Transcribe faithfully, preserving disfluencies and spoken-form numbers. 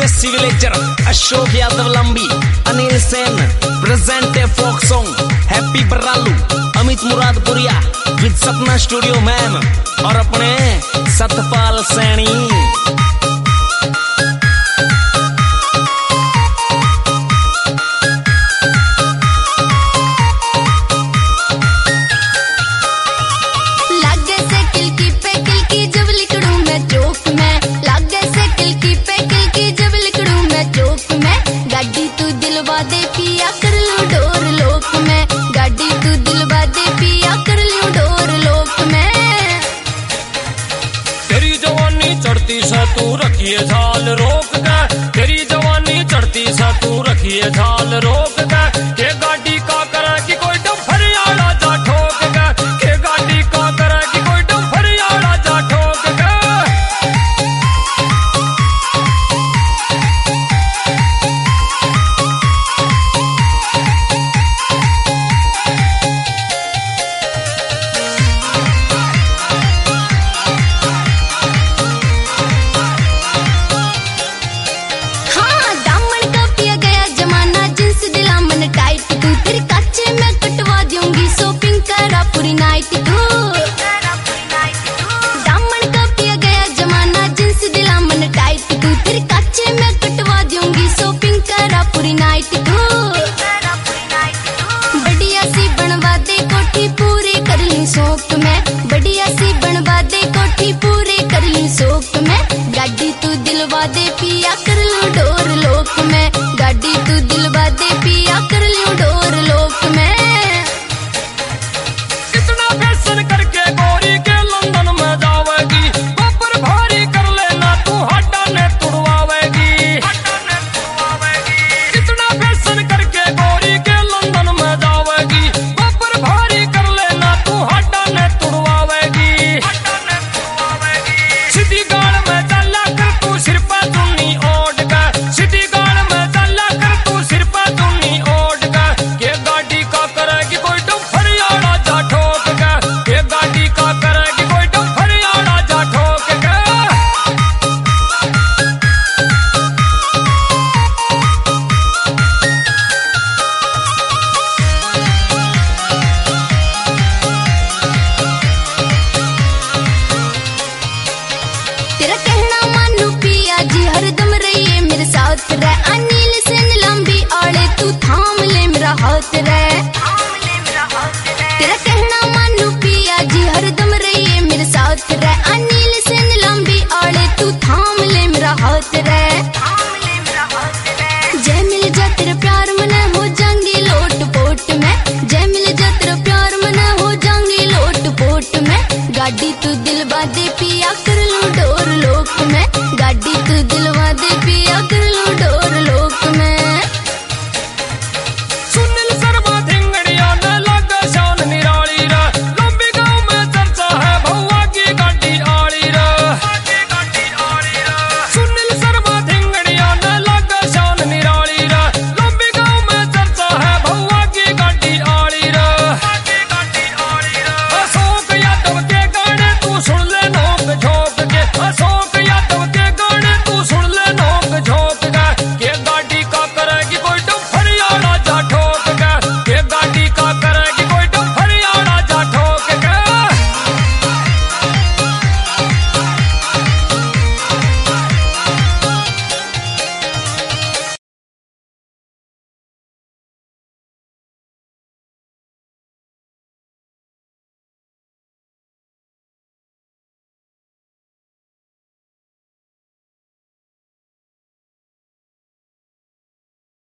देसी villager Ashok Yadav Lambi, Anil Sen present a folk song, happy Baralu, Amit Muradpuria with Sapna studio man और अपने सतपाल सैनी। तू रखिए झाल रोक के, तेरी जवानी चढ़ती सा तू रखिए झाल रोक के, के गाड़ी का करे कि कोई डंफर आड़ा जा ठोक के, के गाड़ी का करे कि कोई डंफर आड़ा जा ठोक के। गाड़ी तू दिलवा दे पिया कर लूं डोर लोक में, गाड़ी तू दिलवा दे पिया।